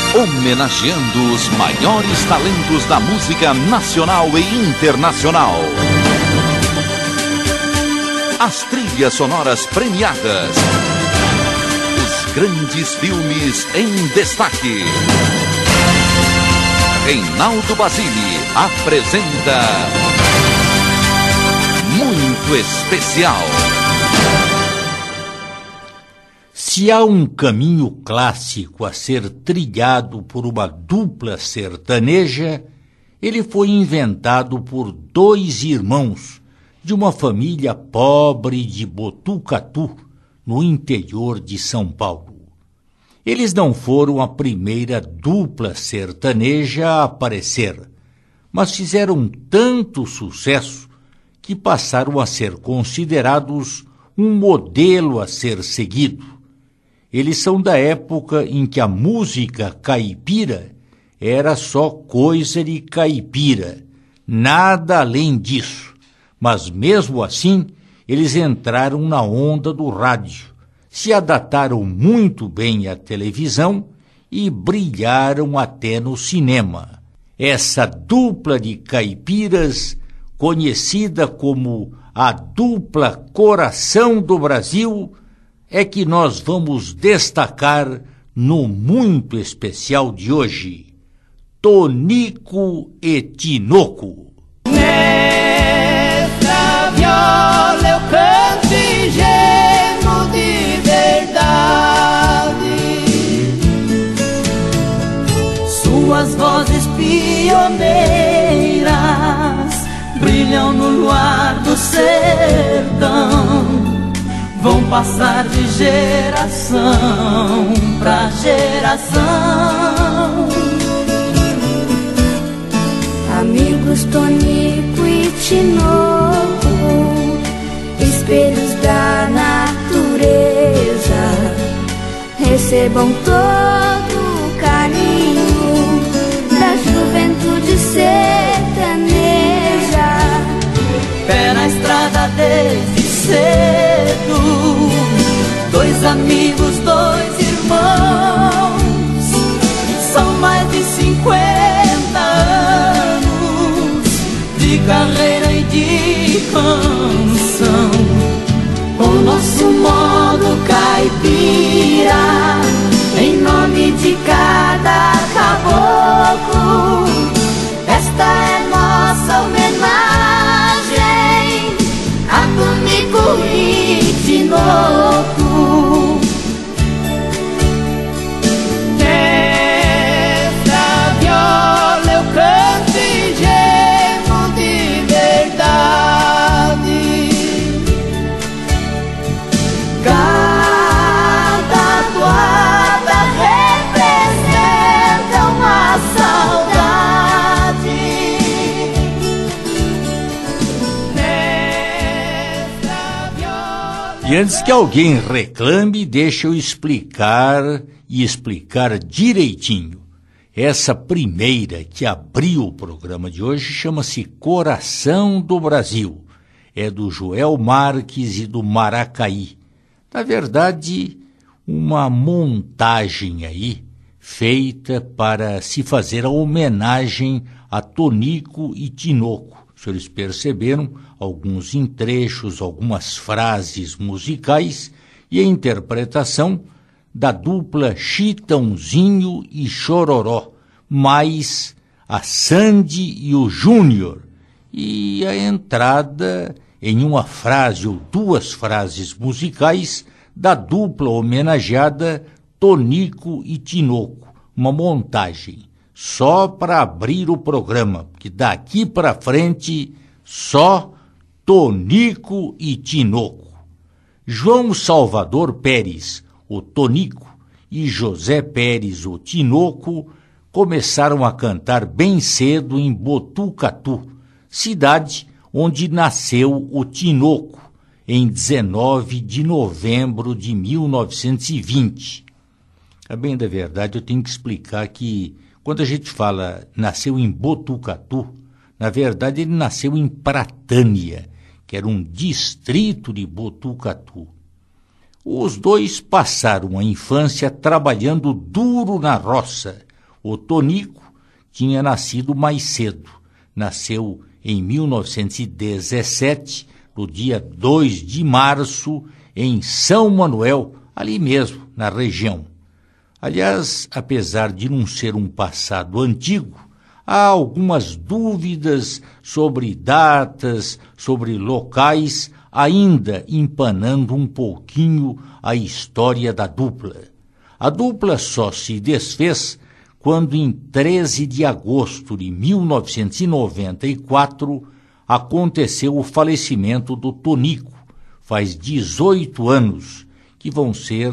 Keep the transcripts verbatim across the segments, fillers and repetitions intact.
Homenageando os maiores talentos da música nacional e internacional. As trilhas sonoras premiadas. Os grandes filmes em destaque. Reinaldo Basile apresenta Muito Especial. Se há um caminho clássico a ser trilhado por uma dupla sertaneja, ele foi inventado por dois irmãos de uma família pobre de Botucatu, no interior de São Paulo. Eles não foram a primeira dupla sertaneja a aparecer, mas fizeram tanto sucesso que passaram a ser considerados um modelo a ser seguido. Eles são da época em que a música caipira era só coisa de caipira, nada além disso. Mas mesmo assim, eles entraram na onda do rádio, se adaptaram muito bem à televisão e brilharam até no cinema. Essa dupla de caipiras, conhecida como a dupla Coração do Brasil, é que nós vamos destacar no Muito Especial de hoje. Tonico e Tinoco. Nessa viola eu canto e gemo de verdade. Suas vozes pioneiras brilham no luar do sertão. Vão passar de geração pra geração. Amigos Tonico e Tinoco, espelhos da natureza, recebam todo o carinho da juventude sertaneja. Pé na estrada desde cedo, dois amigos, dois irmãos, são mais de cinquenta anos de carreira e de canção. O nosso modo caipira, em nome de cada caboclo, esta é nossa homenagem a Tonico e Tinoco. Nessa viola eu canto e gemo de verdade. Cada toada representa uma saudade. E antes que alguém reclame, deixa eu explicar e explicar direitinho. Essa primeira que abriu o programa de hoje chama-se Coração do Brasil. É do Joel Marques e do Maracaí. Na verdade, uma montagem aí feita para se fazer a homenagem a Tonico e Tinoco. Se eles perceberam, alguns entrechos, algumas frases musicais e a interpretação da dupla Chitãozinho e Chororó, mais a Sandy e o Júnior, e a entrada em uma frase ou duas frases musicais da dupla homenageada Tonico e Tinoco, uma montagem só para abrir o programa, que daqui para frente só Tonico e Tinoco. João Salvador Pérez, o Tonico, e José Pérez, o Tinoco, começaram a cantar bem cedo em Botucatu, cidade onde nasceu o Tinoco, em dezenove de novembro de mil novecentos e vinte. A bem da verdade, eu tenho que explicar que quando a gente fala nasceu em Botucatu, na verdade ele nasceu em Pratânia, que era um distrito de Botucatu. Os dois passaram a infância trabalhando duro na roça, O Tonico tinha nascido mais cedo. Nasceu em mil novecentos e dezessete, no dia dois de março, em São Manuel, ali mesmo, na região. Aliás, apesar de não ser um passado antigo, há algumas dúvidas sobre datas, sobre locais, ainda empanando um pouquinho a história da dupla. A dupla só se desfez quando, em treze de agosto de mil novecentos e noventa e quatro, aconteceu o falecimento do Tonico. Faz dezoito anos, que vão ser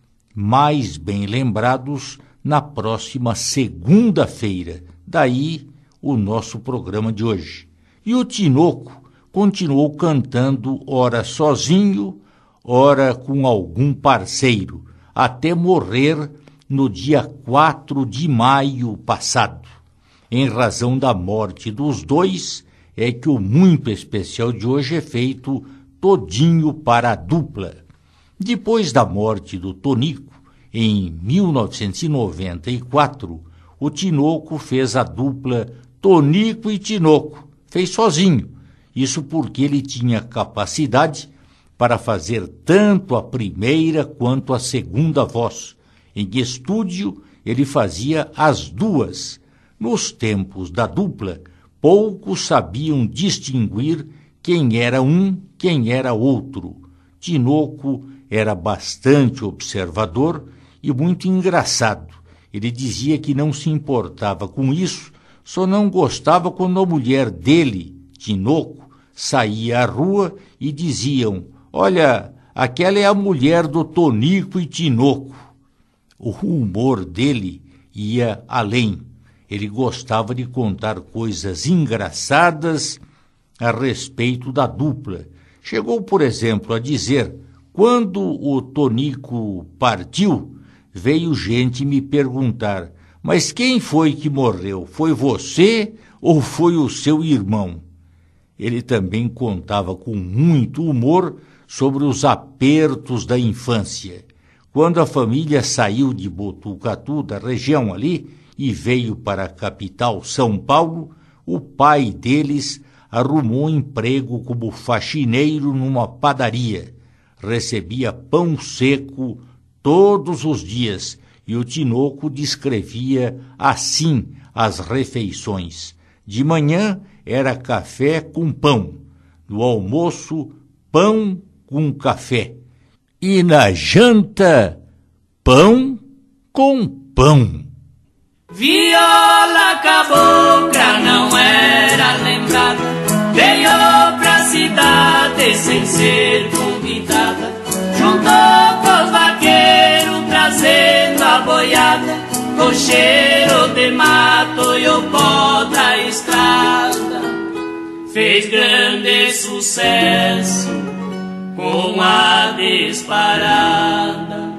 mais bem lembrados na próxima segunda-feira. Daí o nosso programa de hoje. E o Tinoco continuou cantando, ora sozinho, ora com algum parceiro, até morrer no dia quatro de maio passado. Em razão da morte dos dois, é que o muito especial de hoje é feito todinho para a dupla. Depois da morte do Tonico, em mil novecentos e noventa e quatro, o Tinoco fez a dupla Tonico e Tinoco, fez sozinho. Isso porque ele tinha capacidade para fazer tanto a primeira quanto a segunda voz. Em estúdio, ele fazia as duas. Nos tempos da dupla, poucos sabiam distinguir quem era um, quem era outro. Tinoco era bastante observador e muito engraçado. Ele dizia que não se importava com isso, só não gostava quando a mulher dele, Tinoco, saía à rua e diziam: olha, aquela é a mulher do Tonico e Tinoco. O humor dele ia além. Ele gostava de contar coisas engraçadas a respeito da dupla. Chegou, por exemplo, a dizer: quando o Tonico partiu, veio gente me perguntar: mas quem foi que morreu? Foi você ou foi o seu irmão? Ele também contava com muito humor sobre os apertos da infância. Quando a família saiu de Botucatu, da região ali, e veio para a capital, São Paulo, o pai deles arrumou emprego como faxineiro numa padaria. Recebia pão seco todos os dias e o Tinoco descrevia assim as refeições. De manhã era café com pão, no almoço pão com café e na janta pão com pão. Viola cabocla não era lembrada, veio pra cidade sem ser convidada, juntou com os vaqueiros trazendo a boiada, com cheiro de mato e o pó da estrada. Fez grande sucesso com a disparada.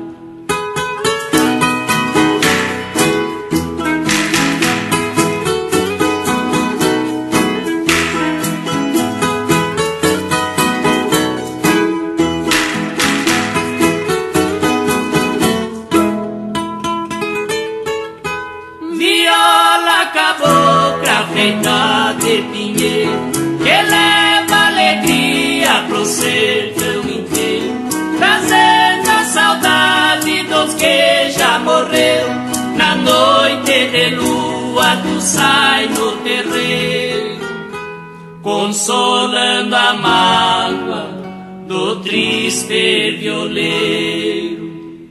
Feita de pinheiro, que leva alegria pro sertão inteiro, trazendo a saudade dos que já morreram. Na noite de lua tu sai no terreiro, consolando a mágoa do triste violeiro.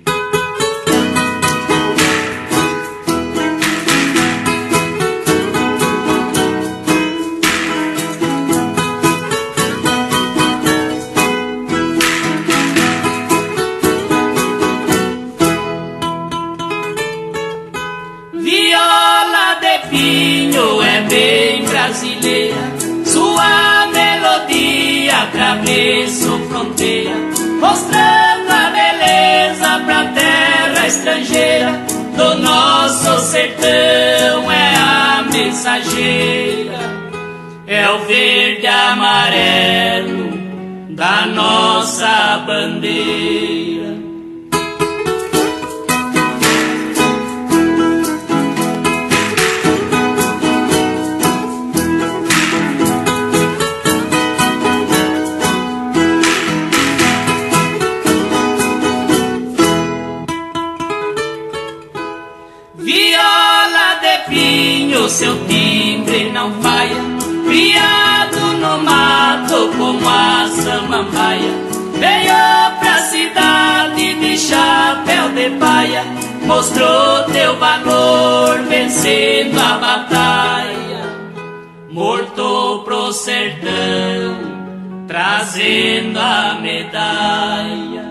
Sua melodia atravessa fronteira, mostrando a beleza pra terra estrangeira. Do nosso sertão é a mensageira, é o verde amarelo da nossa bandeira. o seu timbre não falha, criado no mato como a samambaia, veio pra cidade de chapéu de paia, mostrou teu valor vencendo a batalha, morto pro sertão, trazendo a medalha.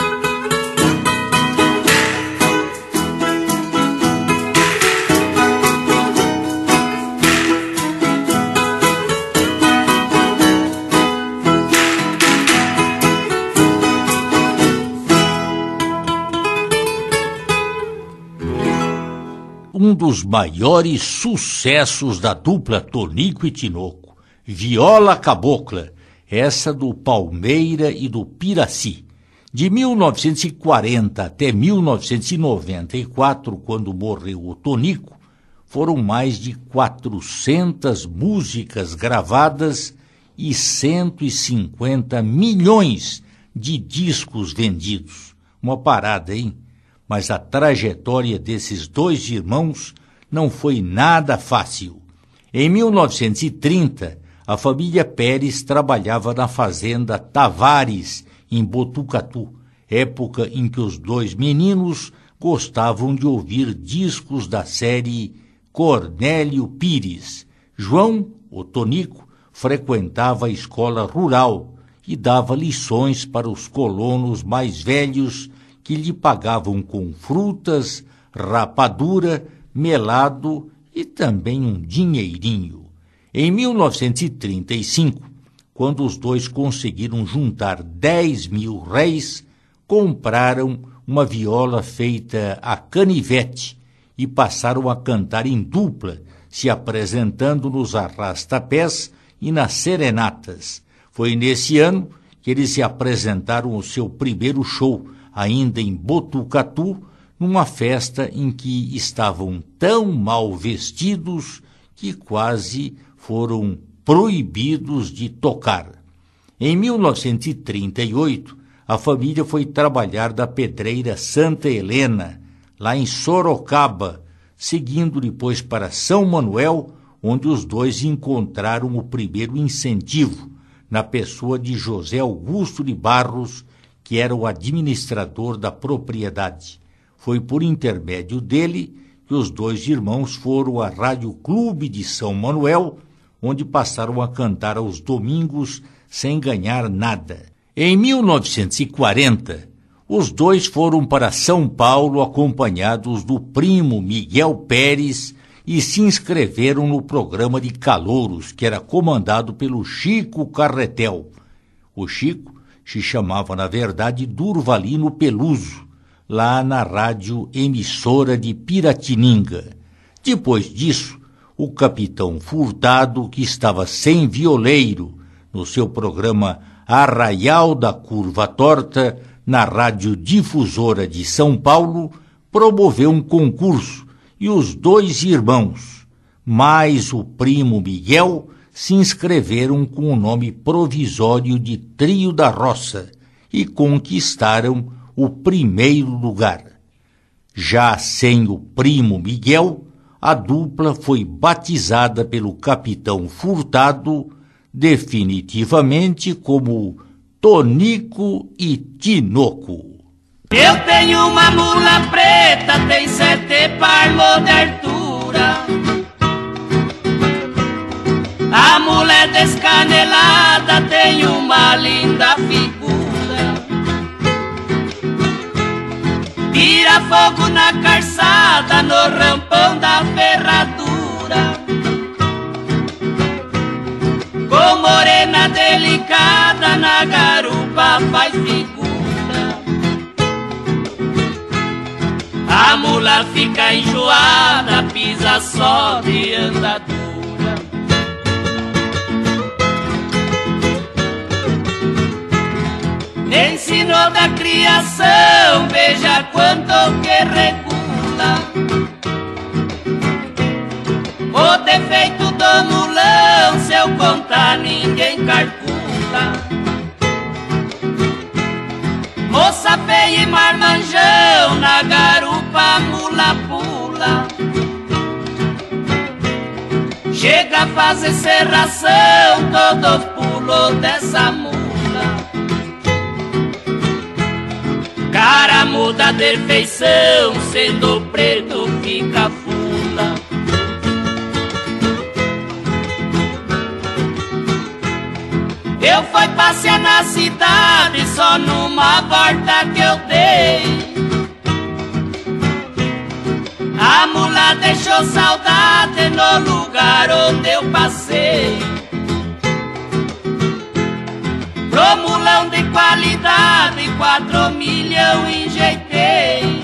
Um dos maiores sucessos da dupla Tonico e Tinoco, Viola Cabocla, essa do Palmeira e do Piraci. De mil novecentos e quarenta até mil novecentos e noventa e quatro, quando morreu o Tonico, foram mais de quatrocentas músicas gravadas e cento e cinquenta milhões de discos vendidos. Uma parada, hein? Mas a trajetória desses dois irmãos não foi nada fácil. Em mil novecentos e trinta, a família Pérez trabalhava na fazenda Tavares, em Botucatu, época em que os dois meninos gostavam de ouvir discos da série Cornélio Pires. João, o Tonico, frequentava a escola rural e dava lições para os colonos mais velhos que lhe pagavam com frutas, rapadura, melado e também um dinheirinho. Em mil novecentos e trinta e cinco, quando os dois conseguiram juntar dez mil réis, compraram uma viola feita a canivete e passaram a cantar em dupla, se apresentando nos arrastapés e nas serenatas. Foi nesse ano que eles se apresentaram o seu primeiro show, ainda em Botucatu, numa festa em que estavam tão mal vestidos que quase foram proibidos de tocar. Em mil novecentos e trinta e oito, a família foi trabalhar da pedreira Santa Helena, lá em Sorocaba, seguindo depois para São Manuel, onde os dois encontraram o primeiro incentivo, na pessoa de José Augusto de Barros, que era o administrador da propriedade. Foi por intermédio dele que os dois irmãos foram à Rádio Clube de São Manuel, onde passaram a cantar aos domingos sem ganhar nada. Em mil novecentos e quarenta, os dois foram para São Paulo acompanhados do primo Miguel Pérez e se inscreveram no programa de calouros, que era comandado pelo Chico Carretel. O Chico se chamava, na verdade, Durvalino Peluso, lá na rádio emissora de Piratininga. Depois disso, o capitão Furtado, que estava sem violeiro no seu programa Arraial da Curva Torta, na rádio difusora de São Paulo, promoveu um concurso e os dois irmãos, mais o primo Miguel, se inscreveram com o nome provisório de Trio da Roça e conquistaram o primeiro lugar. Já sem o primo Miguel, a dupla foi batizada pelo capitão Furtado definitivamente como Tonico e Tinoco. Eu tenho uma mula preta, tem sete palmos de altura. A mulher descanelada tem uma linda figura. Tira fogo na calçada, no rampão da ferradura. Com morena delicada, na garupa faz figura. A mula fica enjoada, pisa só de andadura. Ensinou da criação, veja quanto que regula. O defeito do mulão, se eu contar ninguém calcula. Moça feia e marmanjão, na garupa a mula pula. pra fazer serração, todos pulou dessa mula. Cara muda de feição, sendo preto fica fula. Eu fui passear na cidade só numa volta que eu dei. A mula deixou saudade no lugar onde eu passei. Pro mulão de qualidade, quatro milhão enjeitei.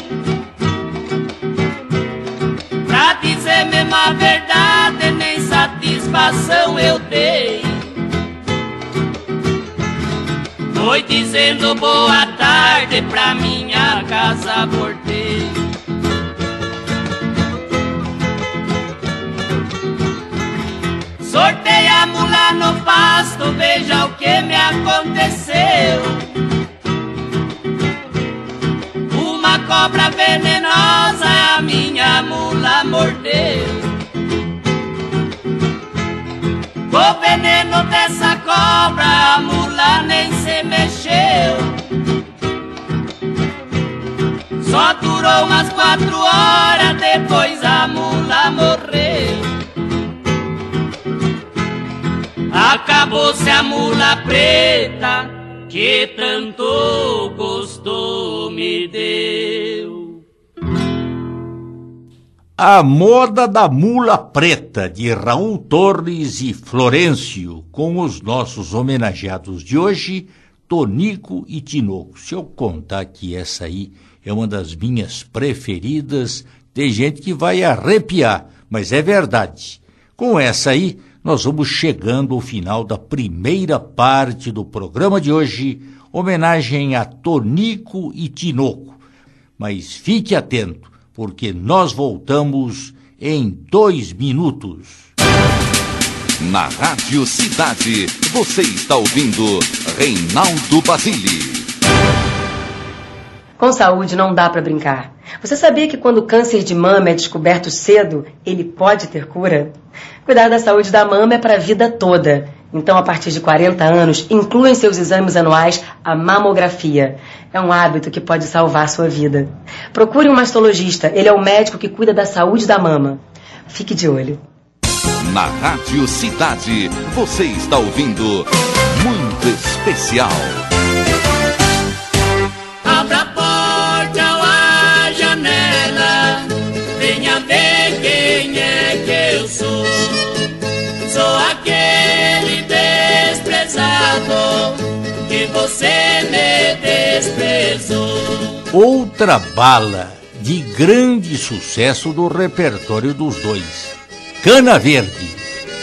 Pra dizer mesmo a verdade, nem satisfação eu dei. Foi dizendo boa tarde pra minha casa voltei. Sortei a mula no pasto, veja o que me aconteceu. Uma cobra venenosa a minha mula mordeu. O veneno dessa cobra a mula nem se mexeu. Só durou umas quatro horas, depois a mula morreu. Acabou-se a mula preta que tanto gosto me deu. A Moda da Mula Preta, de Raul Torres e Florencio, com os nossos homenageados de hoje, Tonico e Tinoco. Se eu contar que essa aí é uma das minhas preferidas, tem gente que vai arrepiar, mas é verdade. Com essa aí, nós vamos chegando ao final da primeira parte do programa de hoje, homenagem a Tonico e Tinoco. Mas fique atento, porque nós voltamos em dois minutos. Na Rádio Cidade, você está ouvindo Reinaldo Basile. Com saúde não dá para brincar. Você sabia que quando o câncer de mama é descoberto cedo, ele pode ter cura? Cuidar da saúde da mama é para a vida toda. Então, a partir de quarenta anos, inclua em seus exames anuais a mamografia. É um hábito que pode salvar sua vida. Procure um mastologista, ele é o médico que cuida da saúde da mama. Fique de olho. Na Rádio Cidade, você está ouvindo Muito Especial. Abra a porta ou a janela, venha ver quem é que eu sou. Sou aquele desprezado que você me desprezou. Outra bala de grande sucesso do repertório dos dois, Cana Verde.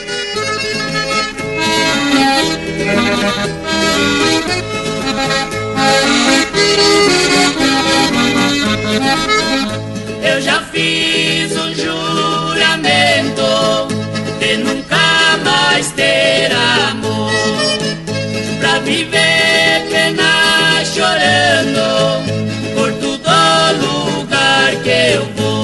Eu já fiz um juramento de nunca mais ter amor, pra viver pena chorando por todo lugar que eu vou.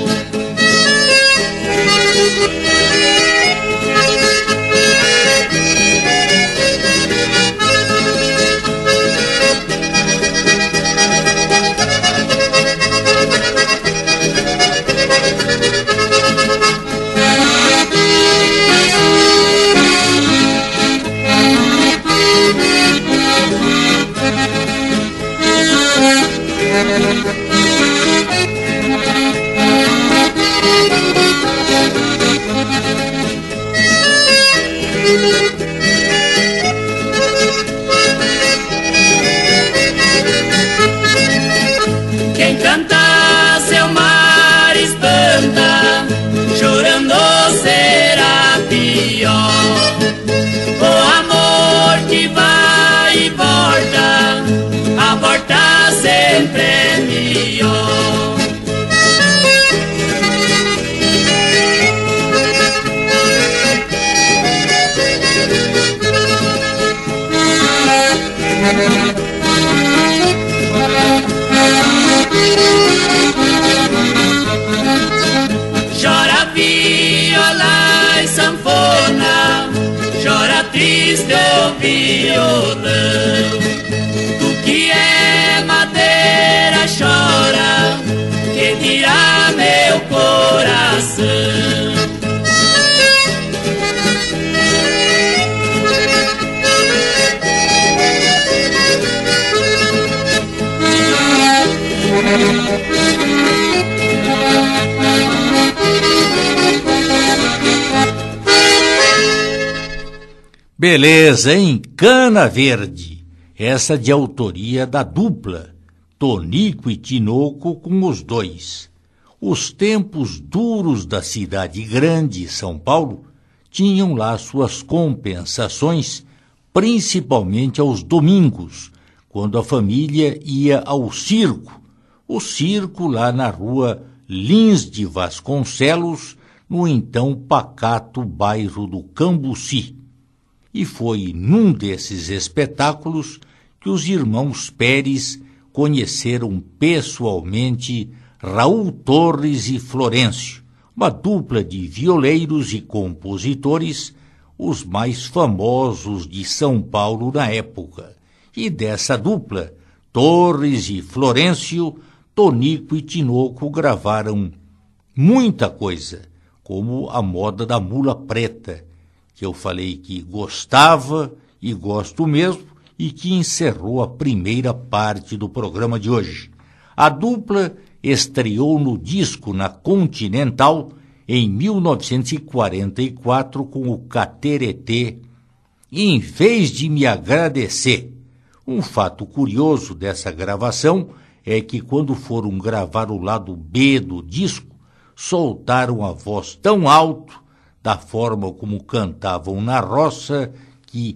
Quem canta seu mar espanta, chorando será pior. O amor que vai e volta, a volta sempre é melhor. meu violão. Tu que é madeira chora, que dirá meu coração? Beleza, hein? Cana Verde, essa de autoria da dupla, Tonico e Tinoco com os dois. Os tempos duros da cidade grande, São Paulo, tinham lá suas compensações, principalmente aos domingos, quando a família ia ao circo, o circo lá na rua Lins de Vasconcelos, no então pacato bairro do Cambuci. E foi num desses espetáculos que os irmãos Pérez conheceram pessoalmente Raul Torres e Florencio, uma dupla de violeiros e compositores, os mais famosos de São Paulo na época. E dessa dupla, Torres e Florencio, Tonico e Tinoco gravaram muita coisa, como A Moda da Mula Preta, que eu falei que gostava e gosto mesmo, e que encerrou a primeira parte do programa de hoje. A dupla estreou no disco na Continental em mil novecentos e quarenta e quatro com o Cateretê, Em Vez de Me Agradecer. Um fato curioso dessa gravação é que quando foram gravar o lado B do disco, soltaram a voz tão alto, da forma como cantavam na roça, que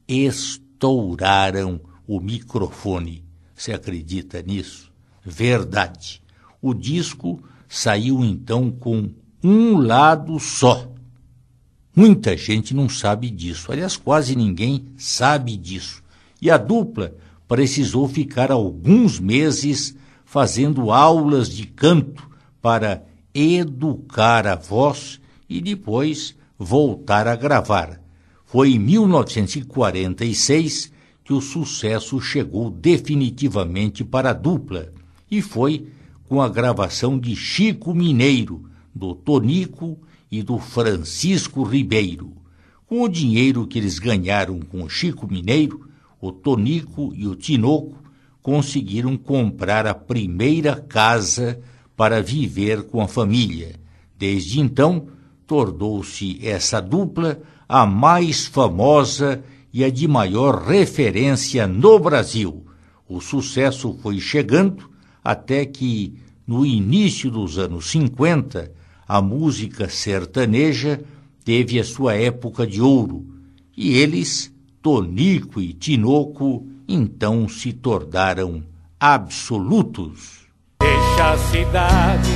estouraram o microfone. Você acredita nisso? Verdade. O disco saiu então com um lado só. Muita gente não sabe disso, aliás, quase ninguém sabe disso. E a dupla precisou ficar alguns meses fazendo aulas de canto para educar a voz e depois voltar a gravar. Foi em mil novecentos e quarenta e seis que o sucesso chegou definitivamente para a dupla, e foi com a gravação de Chico Mineiro, do Tonico e do Francisco Ribeiro. Com o dinheiro que eles ganharam com o Chico Mineiro, o Tonico e o Tinoco conseguiram comprar a primeira casa para viver com a família. Desde então, tornou-se essa dupla a mais famosa e a de maior referência no Brasil. O sucesso foi chegando até que, no início dos anos cinquenta, a música sertaneja teve a sua época de ouro, e eles, Tonico e Tinoco, então se tornaram absolutos. Deixa a cidade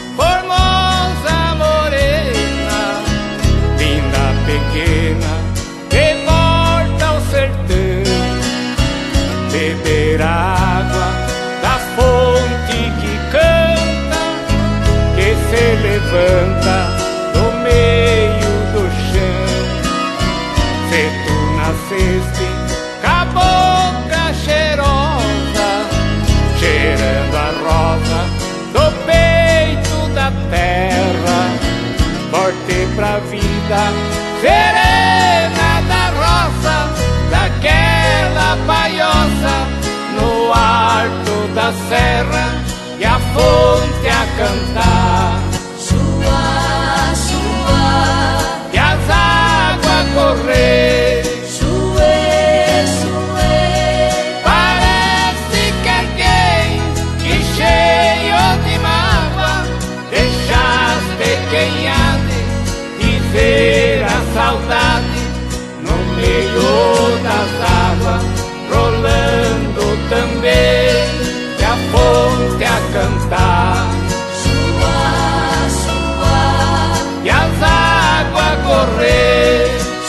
formosa, morena, linda, pequena, que volta ao sertão, beber água da fonte que canta, que se levanta do meio do chão. Se tu nasceste com a boca cheirosa, cheirando a rosa do peito da terra, forte pra vida, serena da roça, daquela paiosa, no alto da serra, e a fonte a cantar. Chua, chua, E as águas correr, chuê, chuê, parece que alguém que cheio de mágoa deixaste quem há de dizer a saudade no meio das águas, rolando também, e a fonte a cantar. chua, chua, E as águas correr,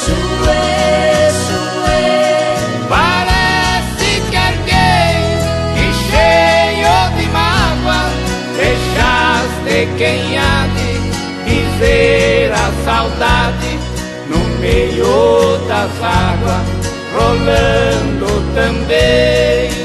chuê, chuê, parece que alguém que cheio de mágoa deixaste quem há de dizer a saudade no meio das águas, rolando também.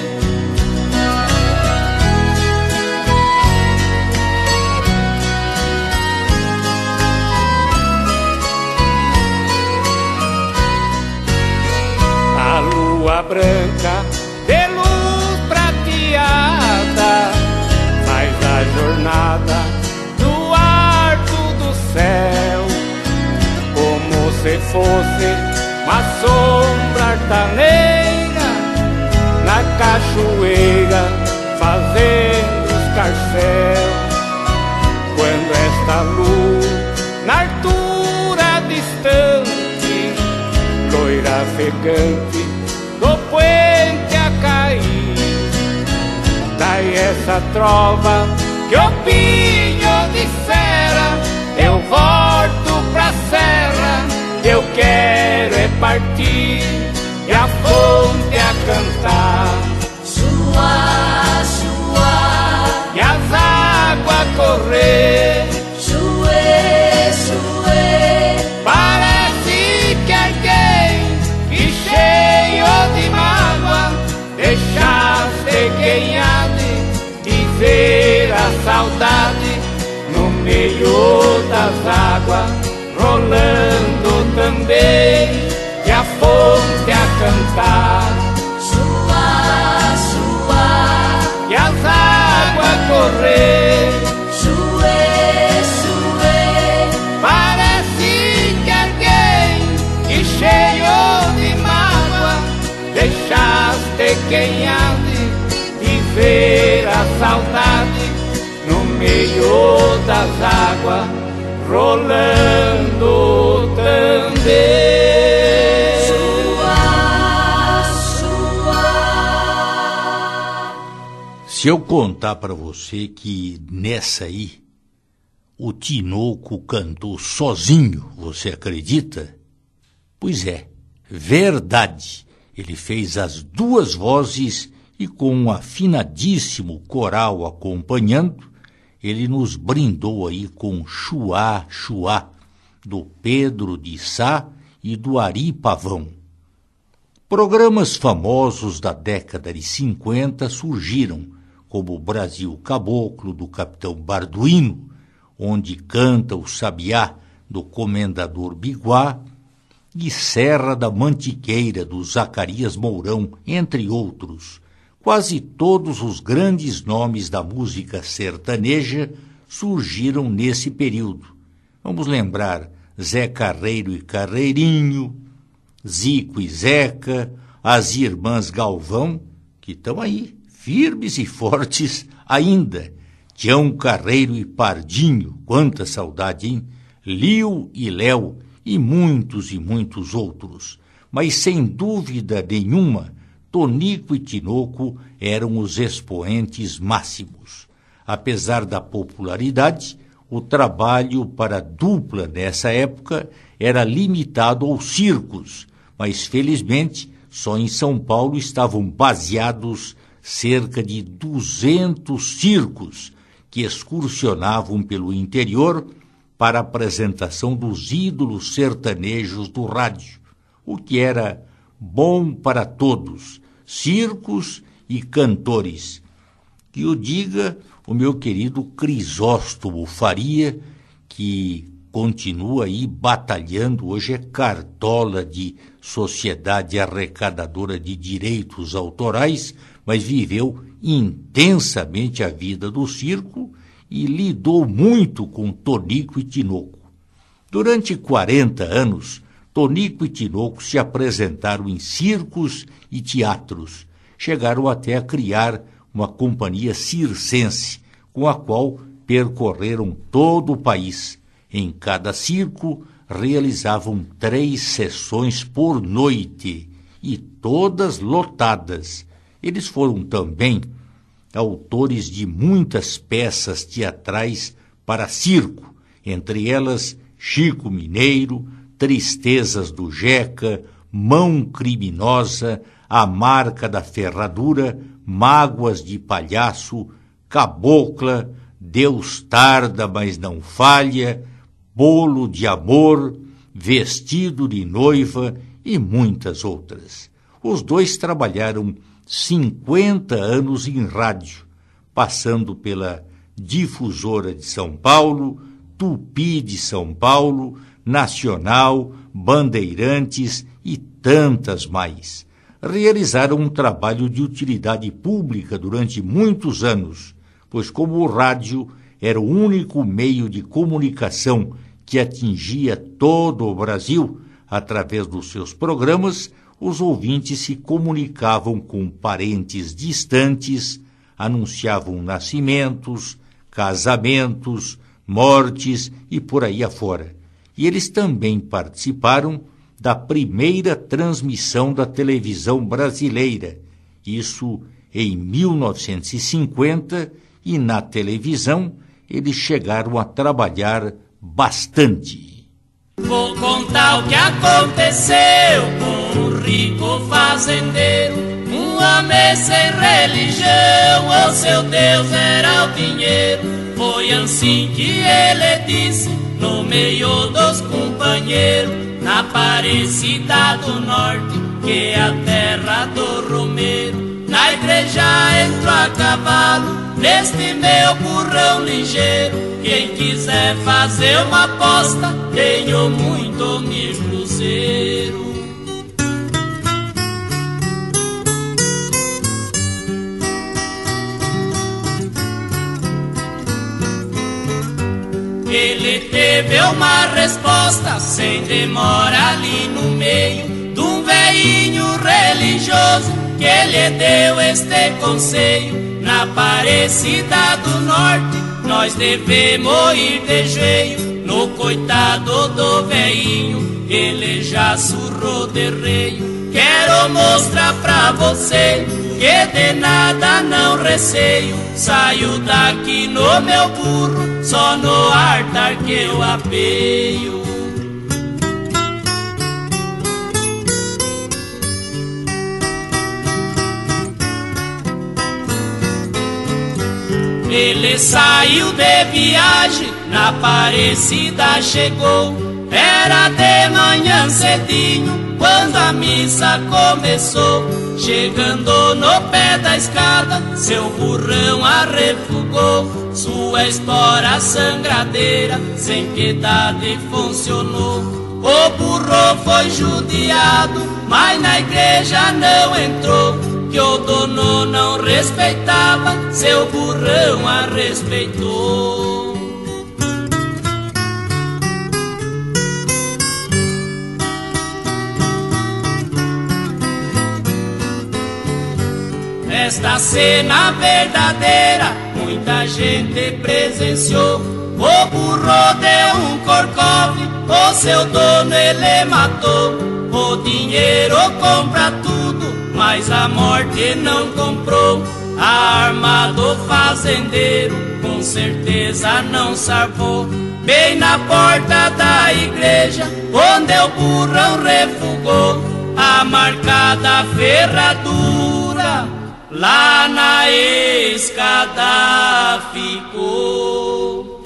A lua branca de luz prateada faz a jornada no alto do céu, como se fosse uma sombra altaneira na cachoeira fazendo escarcéu. Quando esta luz na altura distante, loira ofegante do puente a cair, daí essa trova que o Pinho dissera: eu volto pra serra, eu quero é partir e a fonte a cantar, Chuá, chuá, e as águas correr. chuê, chuê, Parece que alguém que cheio de mágoa deixaste quem há de dizer a saudade no meio das águas, rolando também, e a fonte a cantar, chuá, chuá, e as águas correr. chuê, chuê, Parece que alguém que cheio de mágoa deixaste quem há de dizer a saudade no meio das águas, rolando também. chuá, chuá. Se eu contar para você que nessa aí o Tinoco cantou sozinho, você acredita? Pois é, verdade. Ele fez as duas vozes e com um afinadíssimo coral acompanhando, ele nos brindou aí com Chuá, Chuá, do Pedro de Sá e do Ari Pavão. Programas famosos da década de cinquenta surgiram, como o Brasil Caboclo, do Capitão Barduino, onde canta o Sabiá, do Comendador Biguá, e Serra da Mantiqueira, do Zacarias Mourão, entre outros. Quase todos os grandes nomes da música sertaneja surgiram nesse período. Vamos lembrar Zé Carreiro e Carreirinho, Zico e Zeca, as Irmãs Galvão, que estão aí, firmes e fortes ainda. Tião Carreiro e Pardinho, quanta saudade, hein? Lio e Léo e muitos e muitos outros. Mas sem dúvida nenhuma, Tonico e Tinoco eram os expoentes máximos. Apesar da popularidade, o trabalho para a dupla nessa época era limitado aos circos, mas felizmente só em São Paulo estavam baseados cerca de duzentos circos que excursionavam pelo interior para a apresentação dos ídolos sertanejos do rádio, o que era bom para todos, circos e cantores. Que o diga o meu querido Crisóstomo Faria, que continua aí batalhando, hoje é cartola de Sociedade Arrecadadora de Direitos Autorais, mas viveu intensamente a vida do circo e lidou muito com Tonico e Tinoco. Durante quarenta anos, Tonico e Tinoco se apresentaram em circos e teatros. Chegaram até a criar uma companhia circense, com a qual percorreram todo o país. Em cada circo, realizavam três sessões por noite, e todas lotadas. Eles foram também autores de muitas peças teatrais para circo, entre elas Chico Mineiro, Tristezas do Jeca, Mão Criminosa, A Marca da Ferradura, Mágoas de Palhaço, Cabocla, Deus Tarda, Mas Não Falha, Bolo de Amor, Vestido de Noiva e muitas outras. Os dois trabalharam cinquenta anos em rádio, passando pela Difusora de São Paulo, Tupi de São Paulo, Nacional, Bandeirantes e tantas mais. Realizaram um trabalho de utilidade pública durante muitos anos, pois como o rádio era o único meio de comunicação que atingia todo o Brasil, através dos seus programas, os ouvintes se comunicavam com parentes distantes, anunciavam nascimentos, casamentos, mortes e por aí afora. E eles também participaram da primeira transmissão da televisão brasileira, isso em mil novecentos e cinquenta, e na televisão eles chegaram a trabalhar bastante. Vou contar o que aconteceu com um rico fazendeiro, um homem sem religião, o seu Deus era o dinheiro. Foi assim que ele disse no meio dos companheiros, na Aparecida do Norte, que é a terra do Romeiro. Na igreja entro a cavalo, neste meu burrão ligeiro. Quem quiser fazer uma aposta, tenho muito mil cruzeiro. Ele teve uma resposta sem demora ali no meio de um velhinho religioso que lhe deu este conselho. Na Aparecida do Norte nós devemos ir de jeito, no coitado do velhinho ele já surrou de reio. Quero mostrar pra você que de nada não receio, saio daqui no meu burro, só no altar que eu apeio. Ele saiu de viagem, na Aparecida chegou, era de manhã cedinho, quando a missa começou. Chegando no pé da escada, seu burrão arrefugou, sua espora sangradeira sem piedade funcionou. O burro foi judiado, mas na igreja não entrou, que o dono não respeitava, seu burrão a respeitou. Esta cena verdadeira muita gente presenciou. O burro deu um corcove, o seu dono ele matou. O dinheiro compra tudo, mas a morte não comprou. A arma do fazendeiro com certeza não salvou. Bem na porta da igreja, onde o burrão refugou, a marcada ferradura lá na escada ficou.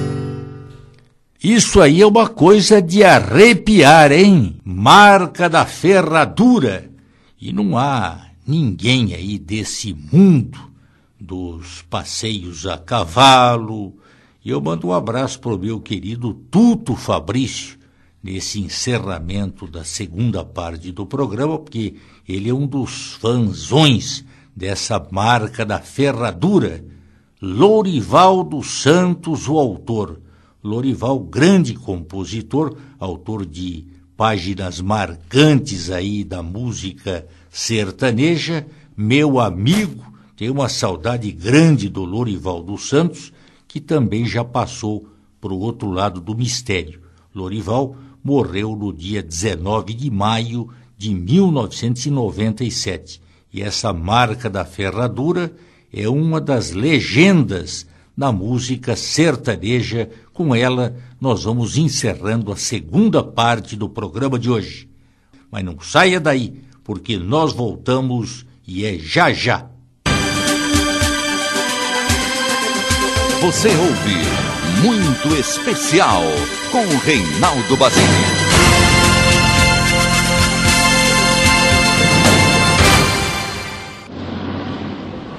Isso aí é uma coisa de arrepiar, hein? Marca da ferradura. E não há ninguém aí desse mundo dos passeios a cavalo. E eu mando um abraço pro meu querido Tuto Fabrício, nesse encerramento da segunda parte do programa, porque ele é um dos fãzões dessa marca da ferradura. Lorival dos Santos, o autor. Lorival, grande compositor, autor de páginas marcantes aí da música sertaneja, meu amigo, tenho uma saudade grande do Lorival dos Santos, que também já passou para o outro lado do mistério. Lorival morreu no dia dezenove de maio de mil novecentos e noventa e sete. E essa marca da ferradura é uma das legendas da música sertaneja. Com ela, nós vamos encerrando a segunda parte do programa de hoje. Mas não saia daí, porque nós voltamos e é já já. Você ouve Muito Especial com o Reinaldo Basílio.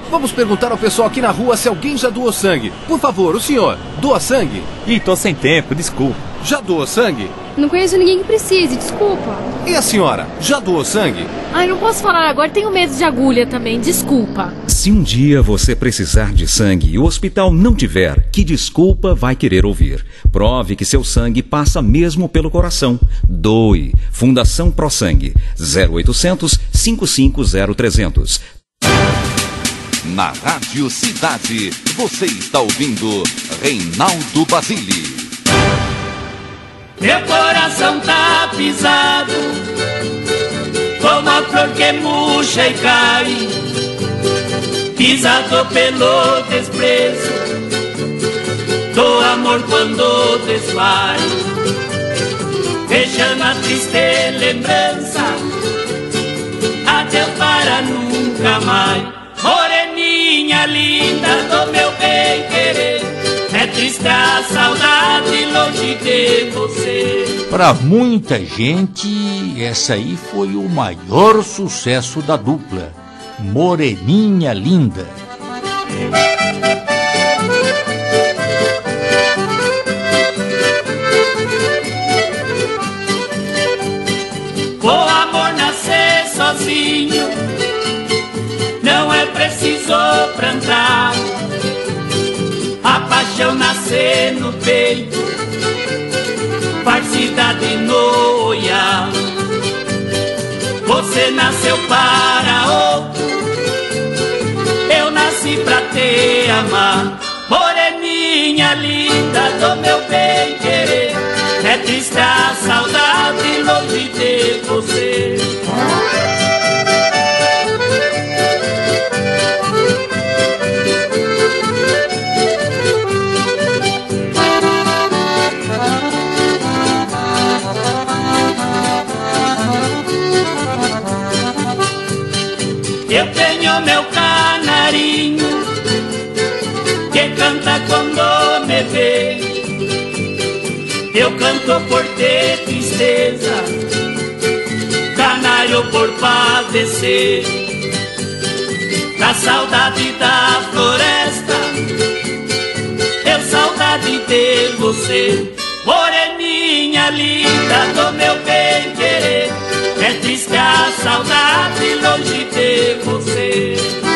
Vamos perguntar ao pessoal aqui na rua se alguém já doou sangue. Por favor, o senhor, doa sangue? Ih, tô sem tempo, desculpa. Já doou sangue? Não conheço ninguém que precise, desculpa. E a senhora, já doou sangue? Ai, não posso falar agora, tenho medo de agulha também, desculpa. Se um dia você precisar de sangue e o hospital não tiver, que desculpa vai querer ouvir? Prove que seu sangue passa mesmo pelo coração. Doe. Fundação Pro Sangue. zero oitocentos, cinco cinco zero, trezentos. Na Rádio Cidade, você está ouvindo Reinaldo Basile. Meu coração tá pisado, como a flor que murcha e cai, pisado pelo desprezo do amor quando desfaz, deixando a triste lembrança, adeus para nunca mais. Moreninha linda do meu bem querer, é triste a saudade longe de você. Para muita gente, essa aí foi o maior sucesso da dupla, Moreninha Linda. O amor nascer sozinho, não é preciso plantar. A paixão nascer no peito, falsidade no olhar. Você nasceu para outro, eu nasci pra te amar. Moreninha linda do meu bem querer, é triste a saudade longe de você. Eu tenho meu canarinho que canta quando me vê. Eu canto por ter tristeza, canário por padecer. Da saudade da floresta, eu saudade de você. Moreninha linda do meu bem querer, é triste a saudade longe de você.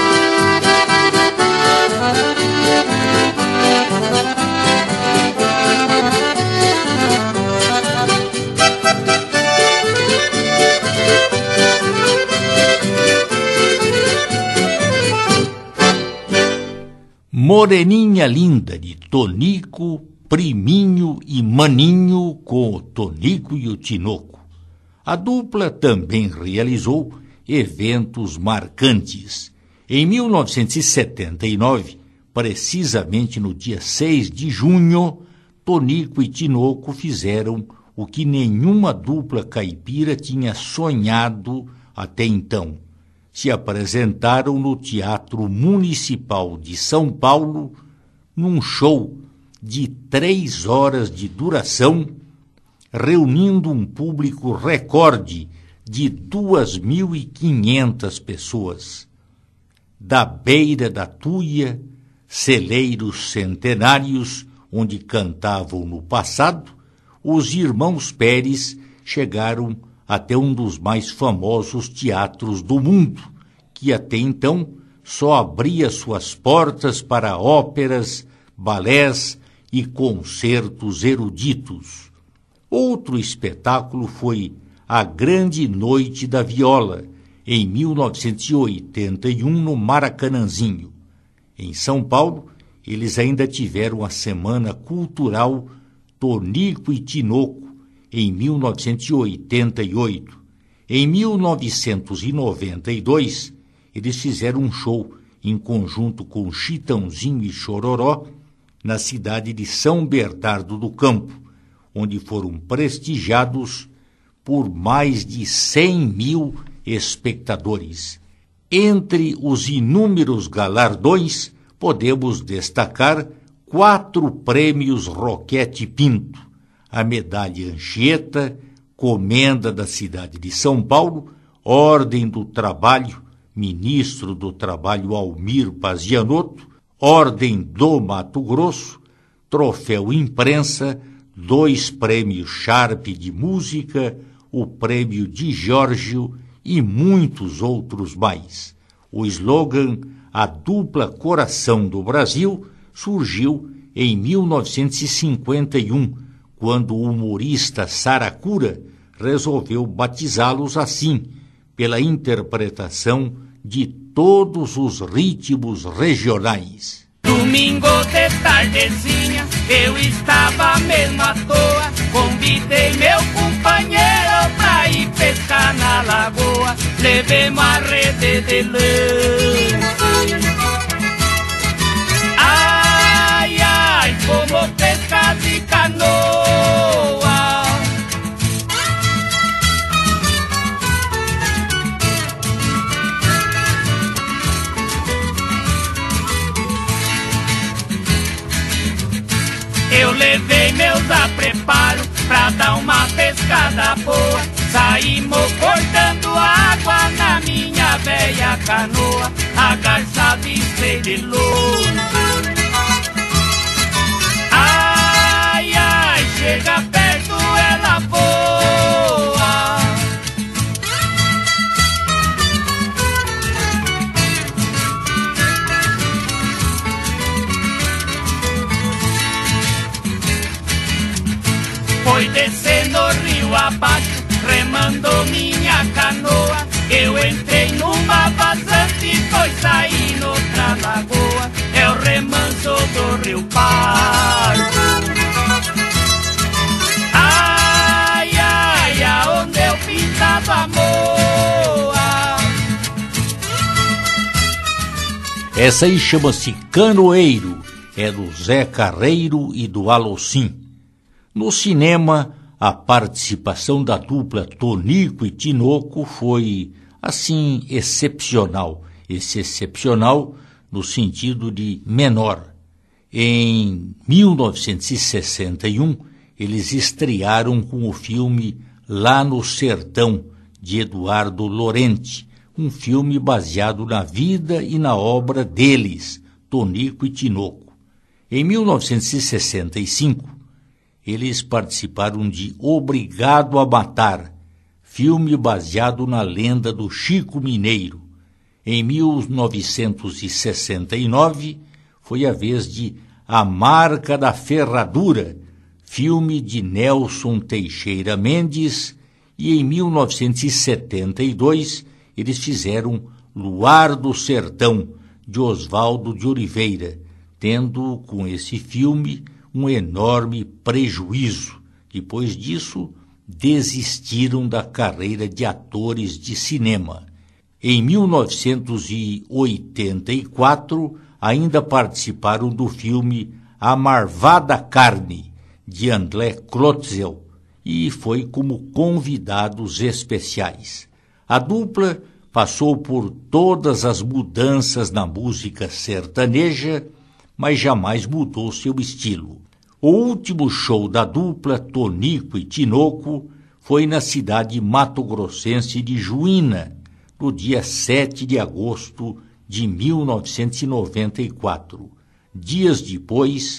Moreninha Linda, de Tonico, Priminho e Maninho, com o Tonico e o Tinoco. A dupla também realizou eventos marcantes. Em mil novecentos e setenta e nove, precisamente no dia seis de junho, Tonico e Tinoco fizeram o que nenhuma dupla caipira tinha sonhado até então. Se apresentaram no Teatro Municipal de São Paulo, num show de três horas de duração, reunindo um público recorde de duas mil e quinhentas pessoas. Da beira da Tuia, celeiros centenários, onde cantavam no passado, os irmãos Pérez chegaram até um dos mais famosos teatros do mundo, que até então só abria suas portas para óperas, balés e concertos eruditos. Outro espetáculo foi A Grande Noite da Viola, em mil novecentos e oitenta e um, no Maracanãzinho. Em São Paulo, eles ainda tiveram a Semana Cultural Tonico e Tinoco, em mil novecentos e oitenta e oito. Em mil novecentos e noventa e dois, eles fizeram um show em conjunto com Chitãozinho e Chororó, na cidade de São Bernardo do Campo, onde foram prestigiados por mais de cem mil espectadores. Entre os inúmeros galardões, podemos destacar quatro prêmios Roquete Pinto, a medalha Anchieta, Comenda da cidade de São Paulo, Ordem do Trabalho, ministro do Trabalho Almir Pazianotto, Ordem do Mato Grosso, troféu imprensa, dois prêmios Sharp de música, o prêmio de Giorgio e muitos outros mais. O slogan A Dupla Coração do Brasil surgiu em mil novecentos e cinquenta e um, quando o humorista Saracura resolveu batizá-los assim, pela interpretação de todos os ritmos regionais. Domingo de tardezinha, eu estava mesmo à toa, convidei meu companheiro pra ir pescar na lagoa, levemos a rede de lance. Ai, ai, como pescar de canoa. Eu levei meus apreparos pra dar uma pescada boa. Saímos cortando água na minha velha canoa, a garça vistei de luz. Ai, ai, chega perto, ela voa. Foi descendo o rio abaixo, remando minha canoa. Eu entrei numa vazante e foi sair noutra lagoa. É o remanso do rio Pardo. Ai, ai, aonde eu pintava moa. Essa aí chama-se Canoeiro, é do Zé Carreiro e do Alocim. No cinema, a participação da dupla Tonico e Tinoco foi, assim, excepcional. Esse excepcional no sentido de menor. Em mil novecentos e sessenta e um, eles estrearam com o filme Lá no Sertão, de Eduardo Lorente, um filme baseado na vida e na obra deles, Tonico e Tinoco. Em mil novecentos e sessenta e cinco, eles participaram de Obrigado a Matar, filme baseado na lenda do Chico Mineiro. Em mil novecentos e sessenta e nove, foi a vez de A Marca da Ferradura, filme de Nelson Teixeira Mendes, e em mil novecentos e setenta e dois eles fizeram Luar do Sertão, de Oswaldo de Oliveira, tendo com esse filme um enorme prejuízo. Depois disso, desistiram da carreira de atores de cinema. Em mil novecentos e oitenta e quatro, ainda participaram do filme A Marvada Carne, de André Klotzel, e foi como convidados especiais. A dupla passou por todas as mudanças na música sertaneja, mas jamais mudou seu estilo. O último show da dupla Tonico e Tinoco foi na cidade mato-grossense de Juína, no dia sete de agosto de mil novecentos e noventa e quatro. Dias depois,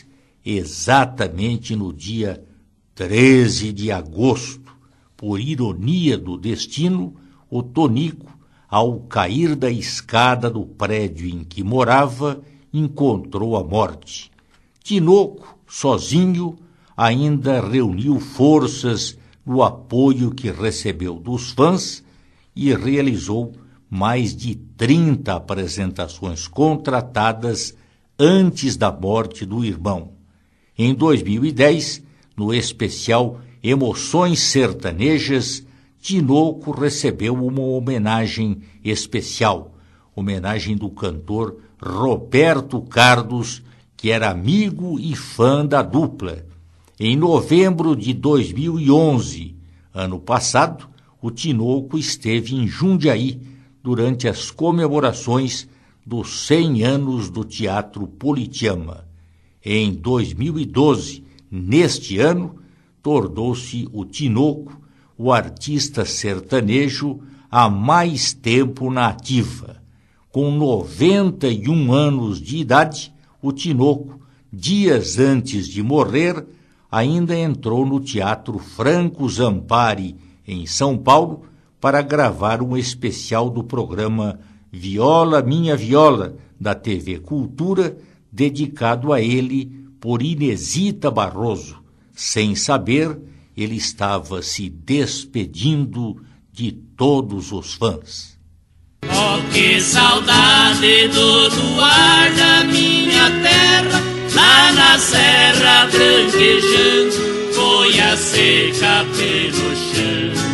exatamente no dia treze de agosto, por ironia do destino, o Tonico, ao cair da escada do prédio em que morava, encontrou a morte. Tinoco, sozinho, ainda reuniu forças no apoio que recebeu dos fãs e realizou mais de trinta apresentações contratadas antes da morte do irmão. Em dois mil e dez, no especial Emoções Sertanejas, Tinoco recebeu uma homenagem especial, homenagem do cantor Roberto Carlos, que era amigo e fã da dupla. Em novembro de dois mil e onze, ano passado, o Tinoco esteve em Jundiaí durante as comemorações dos cem anos do Teatro Politeama. Em dois mil e doze, neste ano, tornou-se o Tinoco o artista sertanejo há mais tempo na ativa. Com noventa e um anos de idade, o Tinoco, dias antes de morrer, ainda entrou no Teatro Franco Zampari, em São Paulo, para gravar um especial do programa Viola Minha Viola, da T V Cultura, dedicado a ele por Inesita Barroso. Sem saber, ele estava se despedindo de todos os fãs. Oh, que saudade do luar da minha terra, lá na serra branquejando, folha seca pelo chão.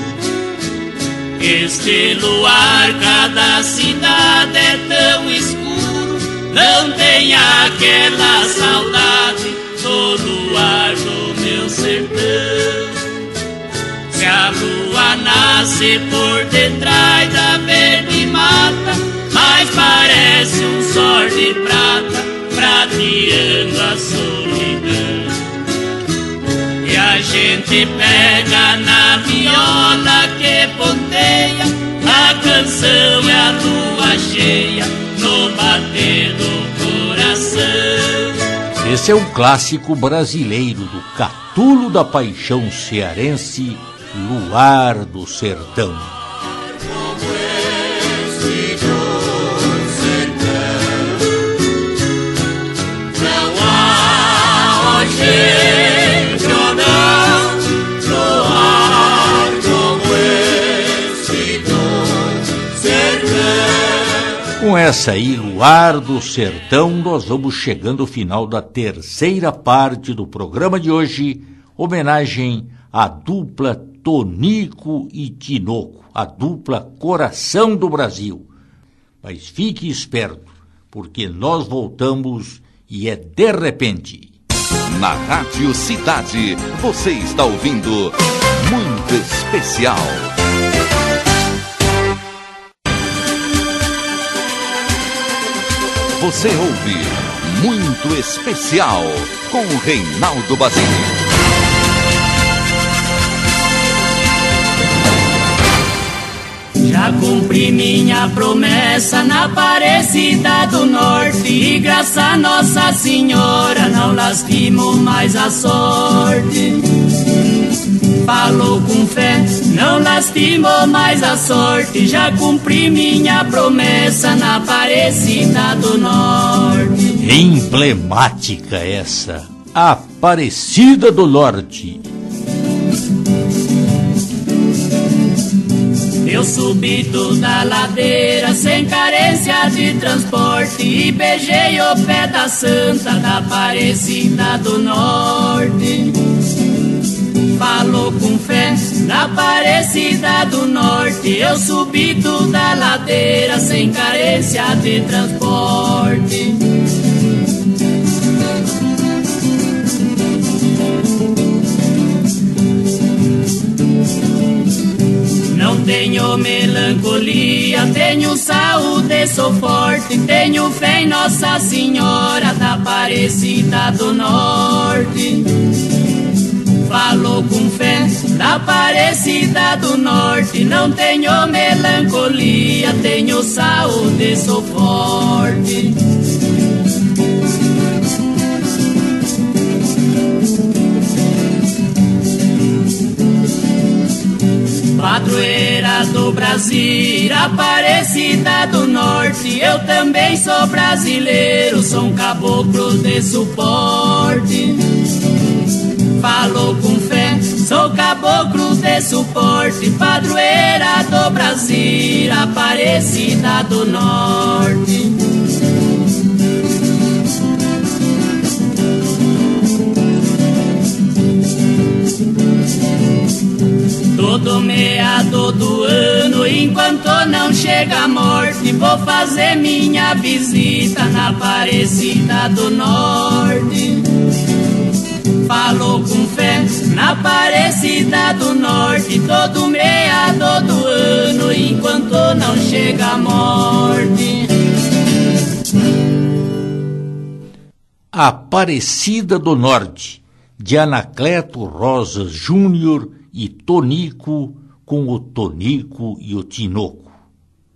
Este luar, cada cidade é tão escuro, não tem aquela saudade do luar do meu sertão. Se a lua nasce por detrás da verde mata, mas parece um sol de prata, prateando a solidão. E a gente pega na viola que ponteia, a canção é a lua cheia no bater do coração. Esse é um clássico brasileiro do Catulo da Paixão cearense, Luar do Sertão. Com essa aí, Luar do Sertão, nós vamos chegando ao final da terceira parte do programa de hoje, homenagem à dupla Tonico e Tinoco, a dupla Coração do Brasil. Mas fique esperto, porque nós voltamos e é de repente. Na Rádio Cidade, você está ouvindo Muito Especial. Você ouve Muito Especial com Reinaldo Basile. Já cumpri minha promessa na Aparecida do Norte, e graças a Nossa Senhora não lastimo mais a sorte. Falou com fé, não lastimou mais a sorte. Já cumpri minha promessa na Aparecida do Norte. Emblemática essa, Aparecida do Norte. Eu subi toda a ladeira sem carência de transporte, e beijei o pé da Santa da Aparecida do Norte. Falou com fé na Aparecida do Norte, eu subi toda a ladeira sem carência de transporte. Não tenho melancolia, tenho saúde, sou forte, tenho fé em Nossa Senhora da Aparecida do Norte. Falou com fé da Aparecida do Norte, não tenho melancolia, tenho saúde, sou forte. Padroeira do Brasil, Aparecida do Norte, eu também sou brasileiro, sou um caboclo de suporte. Falou com fé, sou caboclo de suporte, padroeira do Brasil, Aparecida do Norte. Todo meado do ano, enquanto não chega a morte, vou fazer minha visita na Aparecida do Norte. Falou com fé na Aparecida do Norte, todo meado do ano, enquanto não chega a morte. Aparecida do Norte, de Anacleto Rosas Júnior e Tonico, com o Tonico e o Tinoco.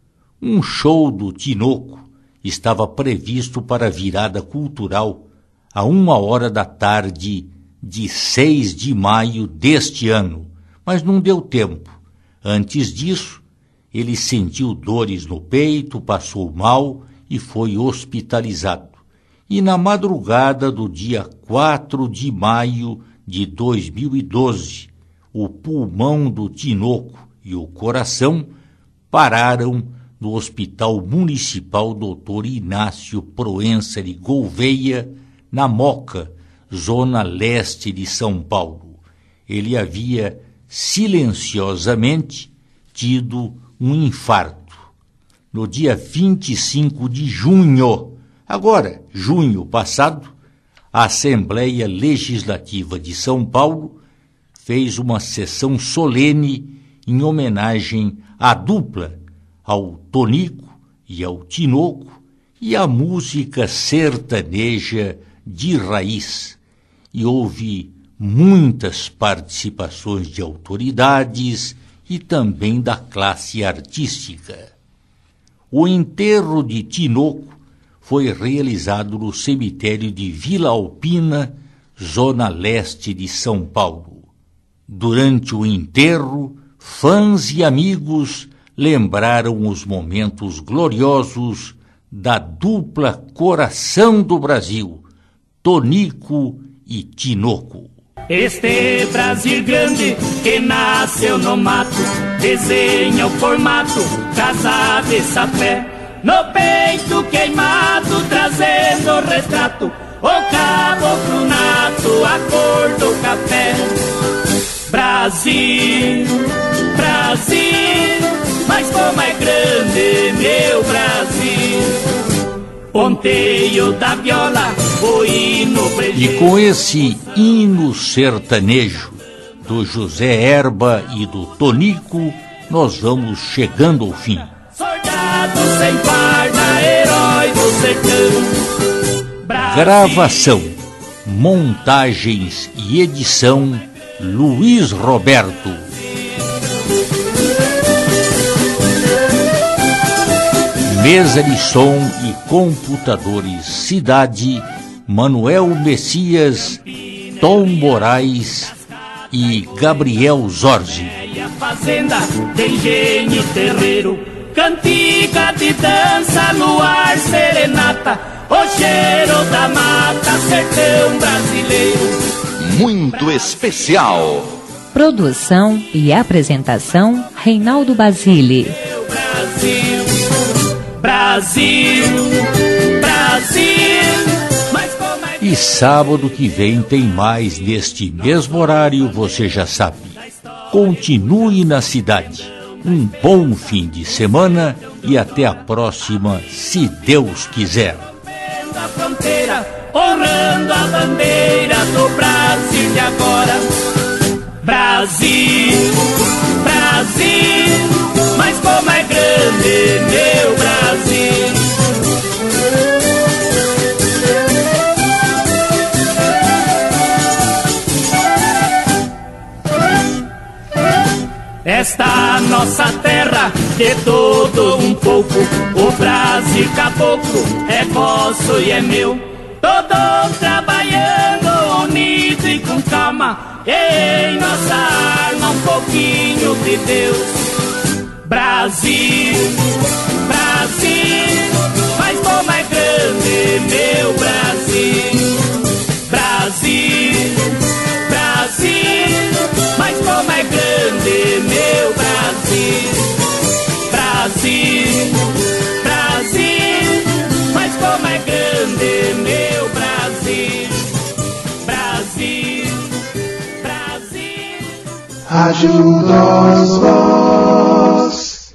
Um show do Tinoco estava previsto para a virada cultural a uma hora da tarde de seis de maio deste ano, mas não deu tempo. Antes disso, ele sentiu dores no peito, passou mal e foi hospitalizado. E na madrugada do dia quatro de maio de dois mil e doze, o pulmão do Tinoco e o coração pararam no Hospital Municipal doutor Inácio Proença Gouveia, na Moca, zona leste de São Paulo. Ele havia silenciosamente tido um infarto. No dia vinte e cinco de junho, agora, junho passado, a Assembleia Legislativa de São Paulo fez uma sessão solene em homenagem à dupla, ao Tonico e ao Tinoco, e à música sertaneja de raiz. E houve muitas participações de autoridades e também da classe artística. O enterro de Tinoco foi realizado no cemitério de Vila Alpina, zona leste de São Paulo. Durante o enterro, fãs e amigos lembraram os momentos gloriosos da dupla Coração do Brasil, Tonico e Tinoco. Este Brasil grande que nasceu no mato, desenha o formato, casa de sapé, no peito queimado, trazendo o retrato, o caboclo nato, a cor do café. Brasil, Brasil, mas como é grande meu Brasil. Ponteio da viola, o hino brejeiro. E com esse hino sertanejo do José Erba e do Tonico, nós vamos chegando ao fim. Soldado sem guarda, herói do sertão. Brasil. Gravação, montagens e edição, Luiz Roberto. Mesa de som e computadores Cidade, Manuel Messias, Tom Moraes e Gabriel Zorzi. Fazenda de engenho terreiro, cantiga de dança no ar, serenata, o cheiro da mata, sertão brasileiro. Muito especial. Produção e apresentação, Reinaldo Basile. Brasil, Brasil, Brasil. Mas como é... E sábado que vem tem mais neste mesmo horário, você já sabe. Continue na cidade. Um bom fim de semana e até a próxima, se Deus quiser. A fronteira, honrando a bandeira do Brasil de agora. Brasil, Brasil, mas como é grande meu Brasil. Esta nossa terra, de todo um pouco, o Brasil caboclo é vosso e é meu. Todos trabalhando unido e com calma, e em nossa alma um pouquinho de Deus. Brasil, Brasil, mas como é grande meu Brasil. Brasil, Brasil, mas como é grande meu Brasil. Brasil, Brasil, mas como é grande meu Brasil. Brasil, Brasil. Rádio Oswald.